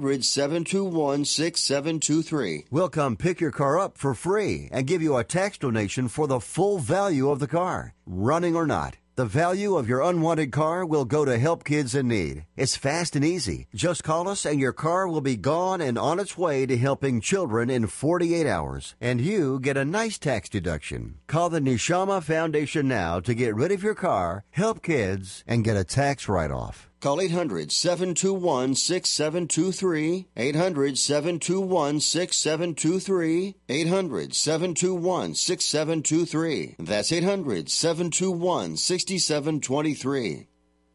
Speaker 10: 800-721-6723. We'll come pick your car up for free and give you a tax donation for the full value of the car, running or not. The value of your unwanted car will go to help kids in need. It's fast and easy. Just call us and your car will be gone and on its way to helping children in 48 hours. And you get a nice tax deduction. Call the Neshama Foundation now to get rid of your car, help kids, and get a tax write-off. Call 800-721-6723, 800-721-6723, 800-721-6723. That's 800-721-6723.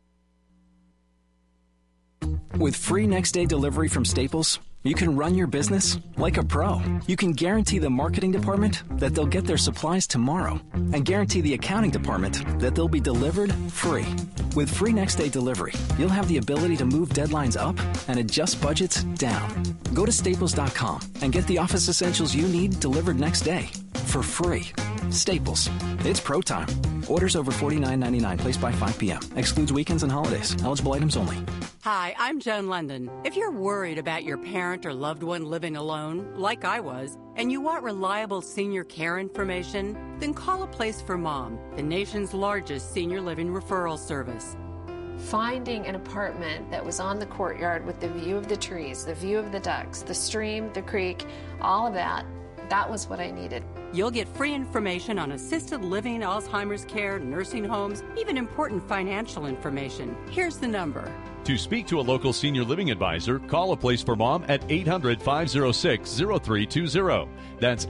Speaker 20: With free next-day delivery from Staples, you can run your business like a pro. You can guarantee the marketing department that they'll get their supplies tomorrow and guarantee the accounting department that they'll be delivered free. With free next-day delivery, you'll have the ability to move deadlines up and adjust budgets down. Go to Staples.com and get the office essentials you need delivered next day for free. Staples. It's pro time. Orders over $49.99 placed by 5 p.m. Excludes weekends and holidays. Eligible items only.
Speaker 21: Hi, I'm Joan London. If you're worried about your parent or loved one living alone, like I was, and you want reliable senior care information, then call A Place for Mom, the nation's largest senior living referral service.
Speaker 22: Finding an apartment that was on the courtyard with the view of the trees, the view of the ducks, the stream, the creek, all of that, that was what I needed.
Speaker 21: You'll get free information on assisted living, Alzheimer's care, nursing homes, even important financial information. Here's the number.
Speaker 23: To speak to a local senior living advisor, call A Place for Mom at 800-506-0320. That's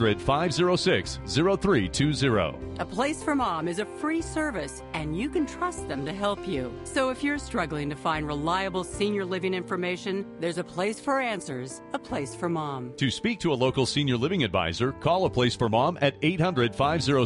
Speaker 23: 800-506-0320.
Speaker 21: A Place for Mom is a free service, and you can trust them to help you. So if you're struggling to find reliable senior living information, there's a place for answers, A Place for Mom.
Speaker 23: To speak to a local senior living advisor, call A Place for Mom at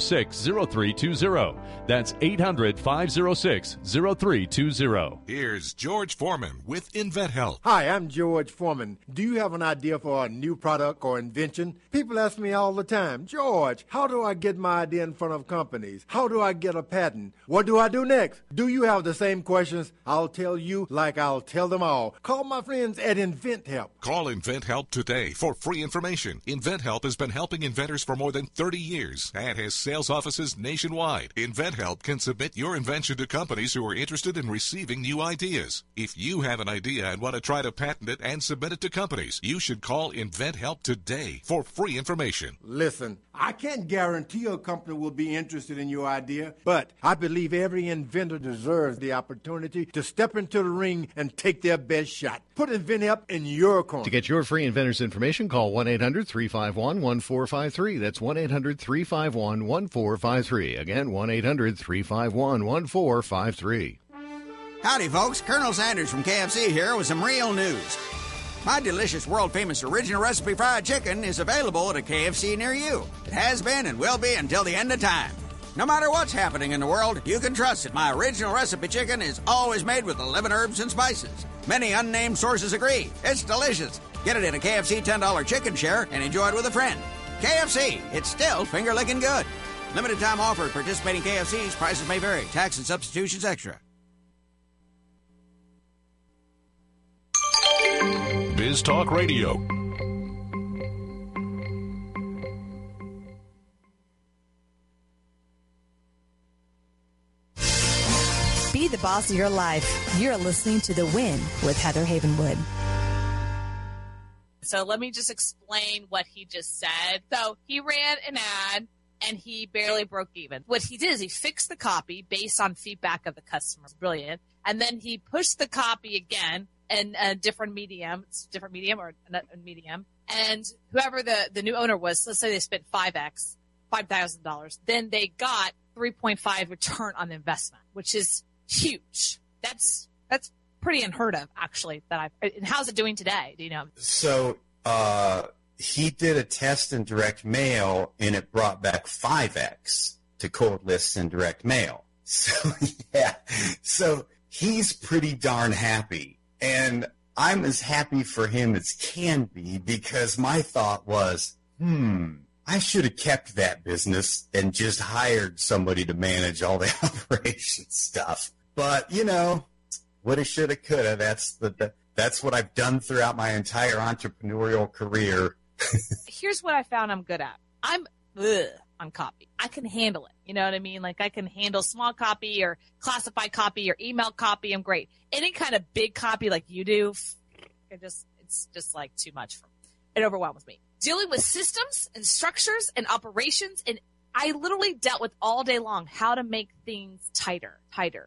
Speaker 23: 800-506-0320. That's 800-506-0320.
Speaker 24: Here's
Speaker 3: Here's George Foreman with InventHelp.
Speaker 4: Hi, I'm George Foreman. Do you have an idea for a new product or invention? People ask me all the time, George, how do I get my idea in front of companies? How do I get a patent? What do I do next? Do you have the same questions? I'll tell you like I'll tell them all. Call my friends at InventHelp.
Speaker 3: Call InventHelp today for free information. InventHelp has been helping inventors for more than 30 years and has sales offices nationwide. InventHelp can submit your invention to companies who are interested in receiving new ideas. If you have an idea and want to try to patent it and submit it to companies, you should call InventHelp today for free information.
Speaker 4: Listen, I can't guarantee a company will be interested in your idea, but I believe every inventor deserves the opportunity to step into the ring and take their best shot. Put InventHelp in your corner.
Speaker 5: To get your free inventor's information, call 1-800-351-1453. That's 1-800-351-1453. Again, 1-800-351-1453.
Speaker 24: Howdy, folks. Colonel Sanders from KFC here with some real news. My delicious, world-famous original recipe fried chicken is available at a KFC near you. It has been and will be until the end of time. No matter what's happening in the world, you can trust that my original recipe chicken is always made with 11 herbs and spices. Many unnamed sources agree. It's delicious. Get it in a KFC $10 chicken share and enjoy it with a friend. KFC, it's still finger-licking good. Limited time offer at participating KFCs. Prices may vary. Tax and substitutions extra.
Speaker 3: Biz Talk Radio.
Speaker 8: Be the boss of your life. You're listening to The Win with Heather Havenwood.
Speaker 7: So let me just explain what he just said. So he ran an ad and he barely broke even. What he did is he fixed the copy based on feedback of the customers. Brilliant. And then he pushed the copy again in a different medium. And whoever the new owner was, let's say they spent $5,000, then they got 3.5 return on the investment, which is huge. That's pretty unheard of, actually. And how's it doing today? Do you know?
Speaker 6: So he did a test in direct mail, and it brought back 5x to cold lists in direct mail. So yeah, so he's pretty darn happy, and I'm as happy for him as can be, because my thought was, I should have kept that business and just hired somebody to manage all the operation stuff. But, you know, woulda, shoulda, coulda. That's what I've done throughout my entire entrepreneurial career.
Speaker 7: Here's what I found I'm good at. I'm on copy. I can handle it. You know what I mean? Like, I can handle small copy or classified copy or email copy. I'm great. Any kind of big copy like you do, it's just like too much for me. It overwhelms me. Dealing with systems and structures and operations, and I literally dealt with all day long how to make things tighter,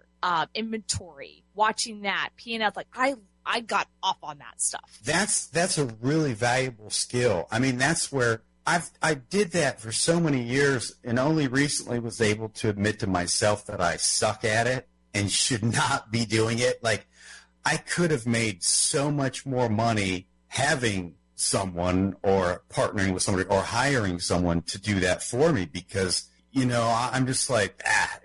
Speaker 7: inventory, watching that, P&L. Like, I got off on that stuff.
Speaker 6: That's a really valuable skill. I mean, that's where I did that for so many years, and only recently was able to admit to myself that I suck at it and should not be doing it. Like, I could have made so much more money having someone or partnering with somebody or hiring someone to do that for me, because, you know, I'm just like,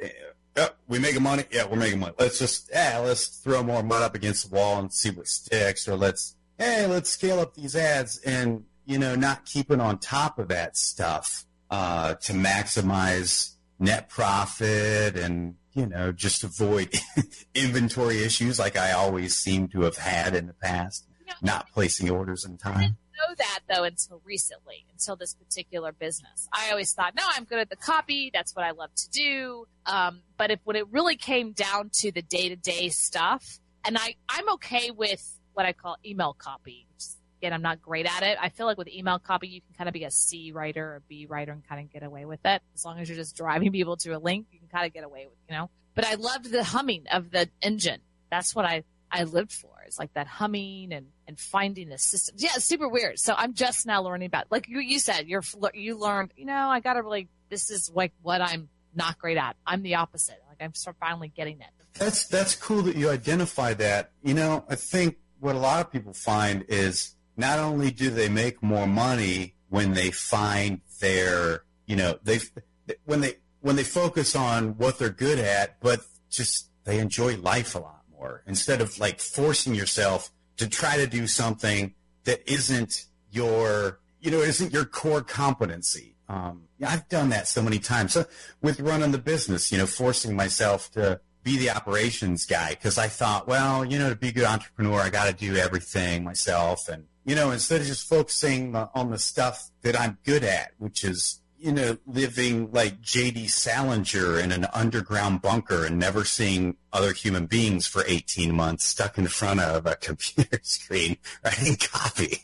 Speaker 6: we making money? Yeah, we're making money. Let's throw more mud up against the wall and see what sticks, or let's scale up these ads, and, you know, not keeping on top of that stuff to maximize net profit and, you know, just avoid inventory issues like I always seem to have had in the past, not placing orders in time.
Speaker 7: I didn't know that, though, until this particular business. I always thought, no, I'm good at the copy. That's what I love to do. But when it really came down to the day-to-day stuff, and I'm okay with what I call email copy, which is, again, I'm not great at it. I feel like with email copy, you can kind of be a C writer or B writer and kind of get away with it. As long as you're just driving people to a link, you can kind of get away with, you know. But I loved the humming of the engine. That's what I lived for. It's like that humming and finding the system. Yeah, it's super weird. So I'm just now learning about, like you said, you learned, you know, I got to really, this is like what I'm not great at. I'm the opposite. Like, I'm finally getting it.
Speaker 6: That's cool that you identify that. You know, I think what a lot of people find is not only do they make more money when they find their, you know, when they focus on what they're good at, but just they enjoy life a lot more. entrepreneur instead of like forcing yourself to try to do something that isn't your core competency. I've done that so many times. So with running the business, forcing myself to be the operations guy because I thought, well, to be a good entrepreneur, I got to do everything myself. And, instead of just focusing on the stuff that I'm good at, which is, living like J.D. Salinger in an underground bunker and never seeing other human beings for 18 months stuck in front of a computer screen writing copy.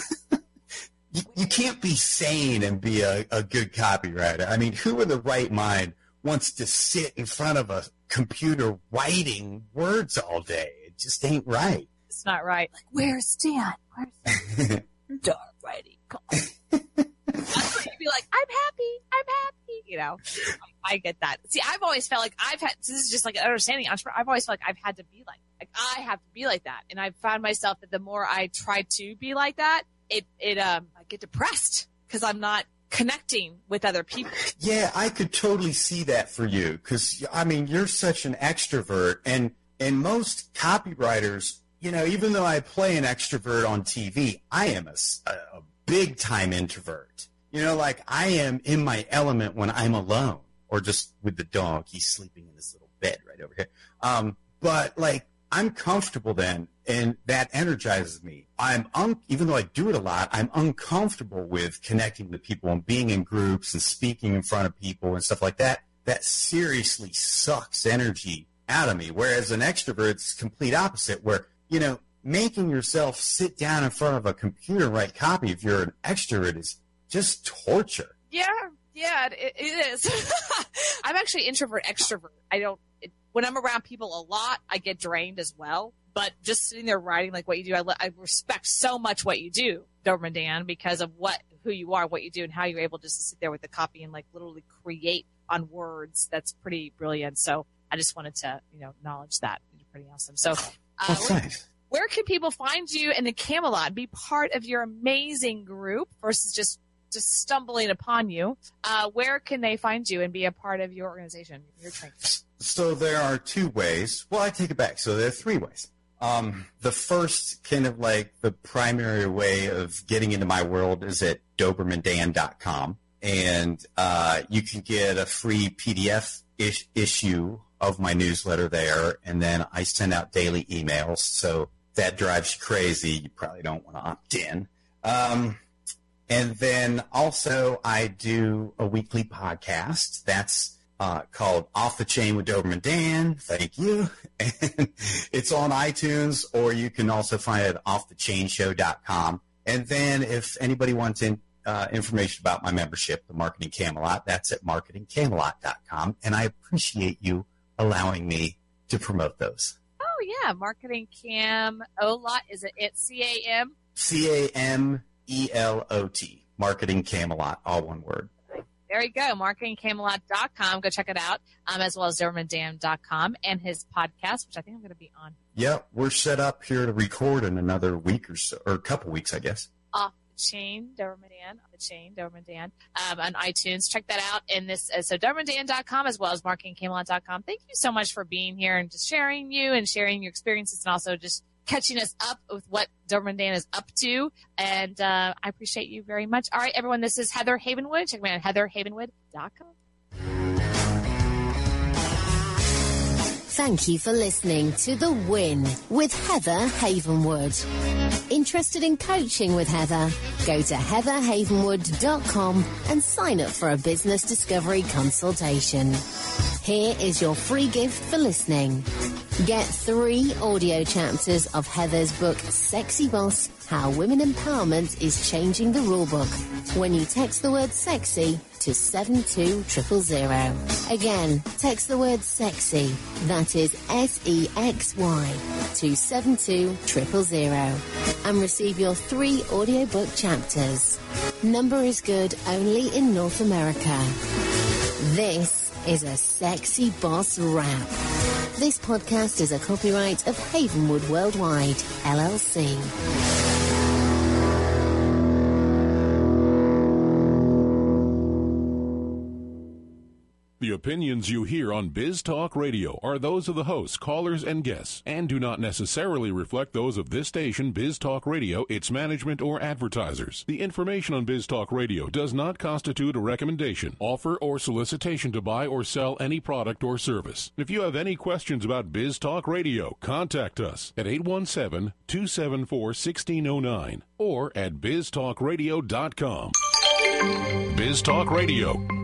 Speaker 6: You can't be sane and be a good copywriter. I mean, who in the right mind wants to sit in front of a computer writing words all day? It just ain't right.
Speaker 7: It's not right. Like, where's Dan? Dark writing. That's what you'd be like, I'm happy. I get that. See, I've always felt like this is just like an understanding entrepreneur. I've always felt like I've had to be like I have to be like that. And I've found myself that the more I try to be like that, I get depressed because I'm not connecting with other people.
Speaker 6: Yeah, I could totally see that for you because, you're such an extrovert. And most copywriters, even though I play an extrovert on TV, I am a big-time introvert. I am in my element when I'm alone or just with the dog. He's sleeping in this little bed right over here. But, I'm comfortable then, and that energizes me. Even though I do it a lot, I'm uncomfortable with connecting with people and being in groups and speaking in front of people and stuff like that. That seriously sucks energy out of me. Whereas an extrovert, it's complete opposite, where, making yourself sit down in front of a computer and write copy if you're an extrovert is just torture.
Speaker 7: Yeah, it is. I'm actually introvert, extrovert. When I'm around people a lot, I get drained as well. But just sitting there writing like what you do, I respect so much what you do, Doberman Dan, because of who you are, what you do, and how you're able just to sit there with the copy and literally create on words. That's pretty brilliant. So I just wanted to, acknowledge that. You're pretty awesome. So
Speaker 6: thanks.
Speaker 7: Where can people find you in the Camelot and be part of your amazing group versus just stumbling upon you? Where can they find you and be a part of your organization, your training?
Speaker 6: So there are 2 ways. Well, I take it back. So there are 3 ways. The first kind of the primary way of getting into my world is at DobermanDan.com. And you can get a free PDF issue of my newsletter there. And then I send out daily emails. So that drives you crazy. You probably don't want to opt in. And then also I do a weekly podcast. That's called Off the Chain with Doberman Dan. Thank you. And it's on iTunes, or you can also find it at offthechainshow.com. And then if anybody wants information about my membership, the Marketing Camelot, that's at marketingcamelot.com. And I appreciate you allowing me to promote those.
Speaker 7: Oh, yeah. Marketing Camelot. Is it C-A-M?
Speaker 6: C-A-M-E-L-O-T. Marketing Camelot, all one word.
Speaker 7: There you go, marketingcamelot.com. Go check it out, as well as DobermanDan.com and his podcast, which I think I'm going to be on.
Speaker 6: Yeah, we're set up here to record in another week or so, or a couple weeks, I guess.
Speaker 7: Off the Chain, Doberman Dan, on iTunes. Check that out. And so DobermanDan.com as well as MarketingCamelot.com. Thank you so much for being here and just sharing your experiences, and also just catching us up with what Doberman Dan is up to. And I appreciate you very much. All right, everyone, this is Heather Havenwood. Check me out at heatherhavenwood.com.
Speaker 9: Thank you for listening to The Win with Heather Havenwood. Interested in coaching with Heather? Go to heatherhavenwood.com and sign up for a business discovery consultation. Here is your free gift for listening. Get 3 audio chapters of Heather's book, Sexy Boss, How Women Empowerment is Changing the Rulebook, when you text the word sexy to 72000. Again, text the word sexy, that is S-E-X-Y, to 72000, and receive your 3 audiobook chapters. Number is good only in North America. This is a Sexy Boss Wrap. This podcast is a copyright of Havenwood Worldwide, LLC.
Speaker 18: The The opinions you hear on Biz Talk Radio are those of the hosts, callers, and guests, and do not necessarily reflect those of this station, Biz Talk Radio, its management, or advertisers. The information on Biz Talk Radio does not constitute a recommendation, offer, or solicitation to buy or sell any product or service. If you have any questions about Biz Talk Radio, contact us at 817-274-1609 or at biztalkradio.com. Biz Talk Radio,